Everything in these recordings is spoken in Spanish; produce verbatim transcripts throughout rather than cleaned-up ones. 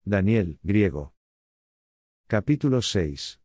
Daniel, griego. Capítulo seis.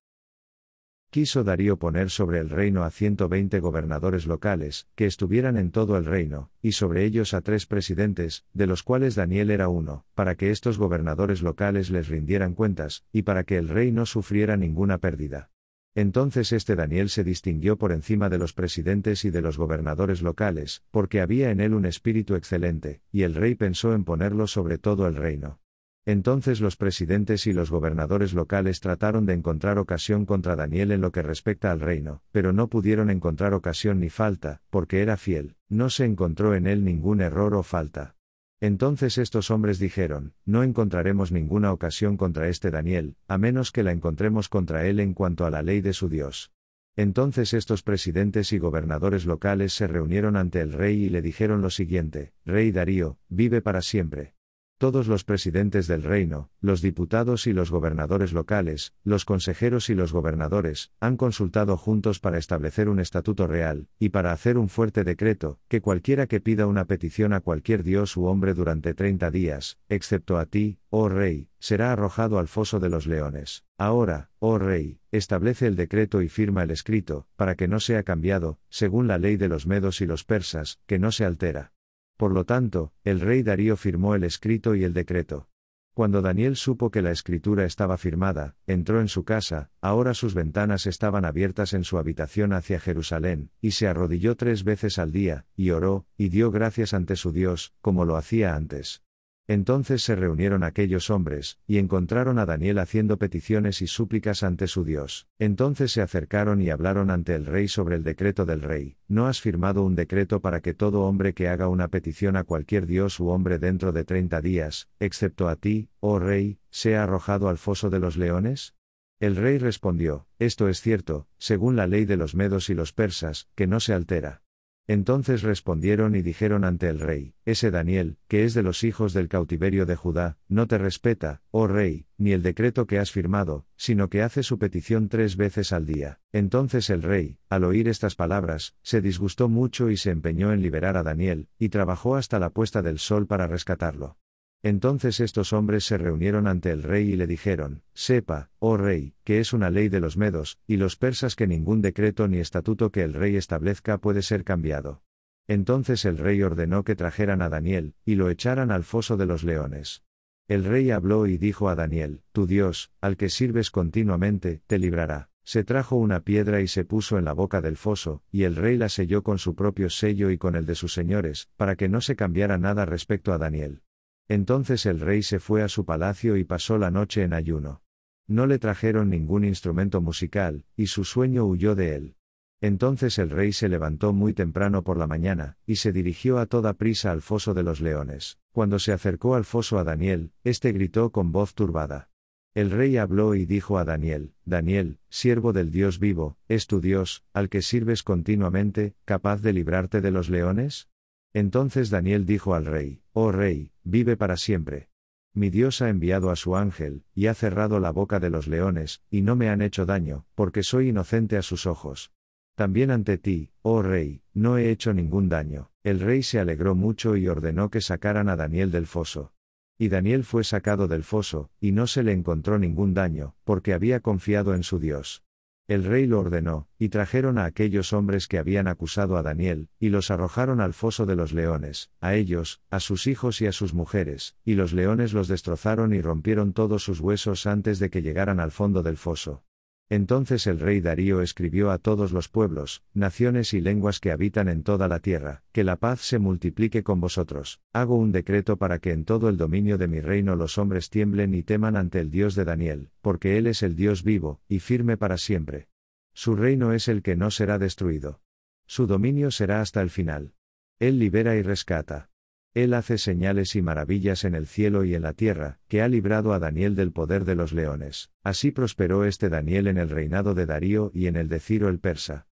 Quiso Darío poner sobre el reino a ciento veinte gobernadores locales, que estuvieran en todo el reino, y sobre ellos a tres presidentes, de los cuales Daniel era uno, para que estos gobernadores locales les rindieran cuentas, y para que el rey no sufriera ninguna pérdida. Entonces este Daniel se distinguió por encima de los presidentes y de los gobernadores locales, porque había en él un espíritu excelente, y el rey pensó en ponerlo sobre todo el reino. Entonces los presidentes y los gobernadores locales trataron de encontrar ocasión contra Daniel en lo que respecta al reino, pero no pudieron encontrar ocasión ni falta, porque era fiel, no se encontró en él ningún error o falta. Entonces estos hombres dijeron, no encontraremos ninguna ocasión contra este Daniel, a menos que la encontremos contra él en cuanto a la ley de su Dios. Entonces estos presidentes y gobernadores locales se reunieron ante el rey y le dijeron lo siguiente: Rey Darío, vive para siempre. Todos los presidentes del reino, los diputados y los gobernadores locales, los consejeros y los gobernadores, han consultado juntos para establecer un estatuto real, y para hacer un fuerte decreto, que cualquiera que pida una petición a cualquier dios u hombre durante treinta días, excepto a ti, oh rey, será arrojado al foso de los leones. Ahora, oh rey, establece el decreto y firma el escrito, para que no sea cambiado, según la ley de los medos y los persas, que no se altera. Por lo tanto, el rey Darío firmó el escrito y el decreto. Cuando Daniel supo que la escritura estaba firmada, entró en su casa, ahora sus ventanas estaban abiertas en su habitación hacia Jerusalén, y se arrodilló tres veces al día, y oró, y dio gracias ante su Dios, como lo hacía antes. Entonces se reunieron aquellos hombres, y encontraron a Daniel haciendo peticiones y súplicas ante su Dios. Entonces se acercaron y hablaron ante el rey sobre el decreto del rey. ¿No has firmado un decreto para que todo hombre que haga una petición a cualquier dios u hombre dentro de treinta días, excepto a ti, oh rey, sea arrojado al foso de los leones? El rey respondió, esto es cierto, según la ley de los medos y los persas, que no se altera. Entonces respondieron y dijeron ante el rey, ese Daniel, que es de los hijos del cautiverio de Judá, no te respeta, oh rey, ni el decreto que has firmado, sino que hace su petición tres veces al día. Entonces el rey, al oír estas palabras, se disgustó mucho y se empeñó en liberar a Daniel, y trabajó hasta la puesta del sol para rescatarlo. Entonces estos hombres se reunieron ante el rey y le dijeron, sepa, oh rey, que es una ley de los medos, y los persas que ningún decreto ni estatuto que el rey establezca puede ser cambiado. Entonces el rey ordenó que trajeran a Daniel, y lo echaran al foso de los leones. El rey habló y dijo a Daniel, tu Dios, al que sirves continuamente, te librará. Se trajo una piedra y se puso en la boca del foso, y el rey la selló con su propio sello y con el de sus señores, para que no se cambiara nada respecto a Daniel. Entonces el rey se fue a su palacio y pasó la noche en ayuno. No le trajeron ningún instrumento musical, y su sueño huyó de él. Entonces el rey se levantó muy temprano por la mañana, y se dirigió a toda prisa al foso de los leones. Cuando se acercó al foso a Daniel, éste gritó con voz turbada. El rey habló y dijo a Daniel, Daniel, siervo del Dios vivo, ¿es tu Dios, al que sirves continuamente, capaz de librarte de los leones? Entonces Daniel dijo al rey, oh rey, vive para siempre. Mi Dios ha enviado a su ángel, y ha cerrado la boca de los leones, y no me han hecho daño, porque soy inocente a sus ojos. También ante ti, oh rey, no he hecho ningún daño. El rey se alegró mucho y ordenó que sacaran a Daniel del foso. Y Daniel fue sacado del foso, y no se le encontró ningún daño, porque había confiado en su Dios. El rey lo ordenó, y trajeron a aquellos hombres que habían acusado a Daniel, y los arrojaron al foso de los leones, a ellos, a sus hijos y a sus mujeres, y los leones los destrozaron y rompieron todos sus huesos antes de que llegaran al fondo del foso. Entonces el rey Darío escribió a todos los pueblos, naciones y lenguas que habitan en toda la tierra, que la paz se multiplique con vosotros. Hago un decreto para que en todo el dominio de mi reino los hombres tiemblen y teman ante el Dios de Daniel, porque Él es el Dios vivo, y firme para siempre. Su reino es el que no será destruido. Su dominio será hasta el final. Él libera y rescata. Él hace señales y maravillas en el cielo y en la tierra, que ha librado a Daniel del poder de los leones. Así prosperó este Daniel en el reinado de Darío y en el de Ciro el persa.